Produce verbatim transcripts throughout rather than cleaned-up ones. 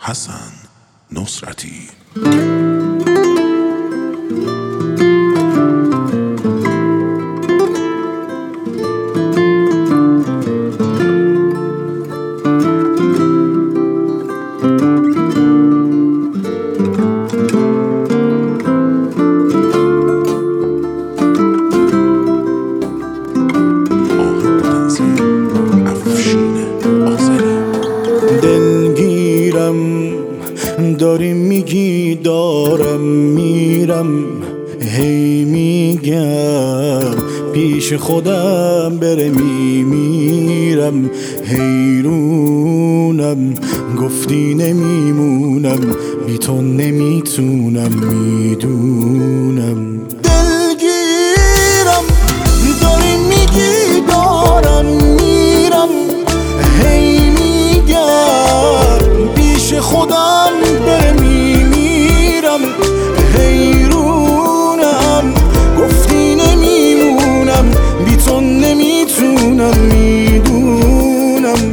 حسن نصرتی. داری میگی دارم میرم، هی میگم پیش خودم بره میمیرم، حیرونم گفتی نمیمونم، بی تو نمیتونم میدونم. دلگیرم داری میگی دارم میرم، هی میگم پیش خودم بره میمیرم، حیرونم گفتی نمیمونم، بی تو نمیتونم میدونم.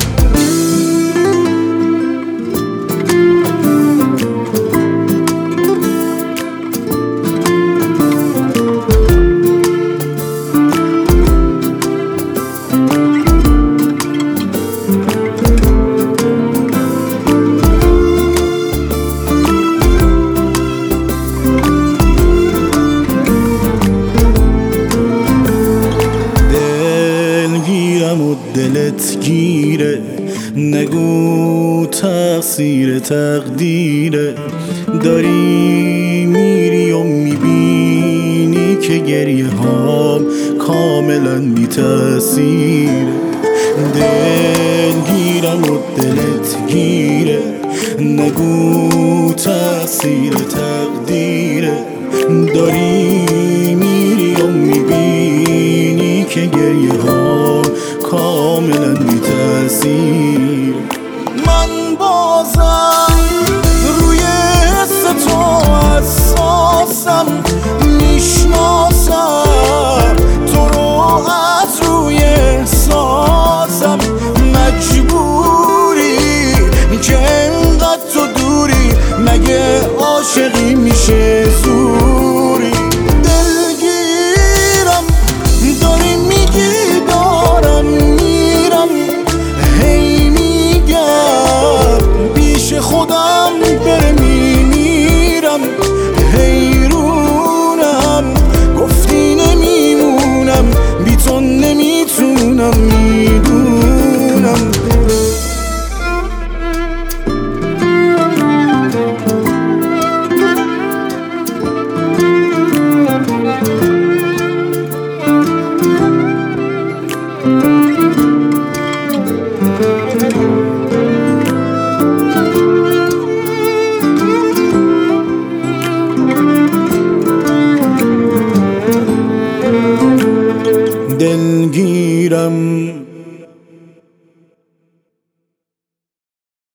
و دلت گیره، نگو تقصیر تقدیره، داری میری و میبینی که گریه هام کاملا بی تأثیره. دلگیرم و دلت گیره، نگو تقصیر تقدیره، داری میری و میبینی که گریه ها کاملا بی تأثیر. من بازم روی حس تو حساسم، میشناسم تو رو از روی احساسم، مجبوری که انقدر تو دوری، مگه عاشقی میشه زوری؟ دلگیرم داری میگی دارم میرم، هی میگم پیش خودم بره میمیرم، حیرونم گفتی نمیمونم، بی تو نمیتونم میدونم. دلگیرم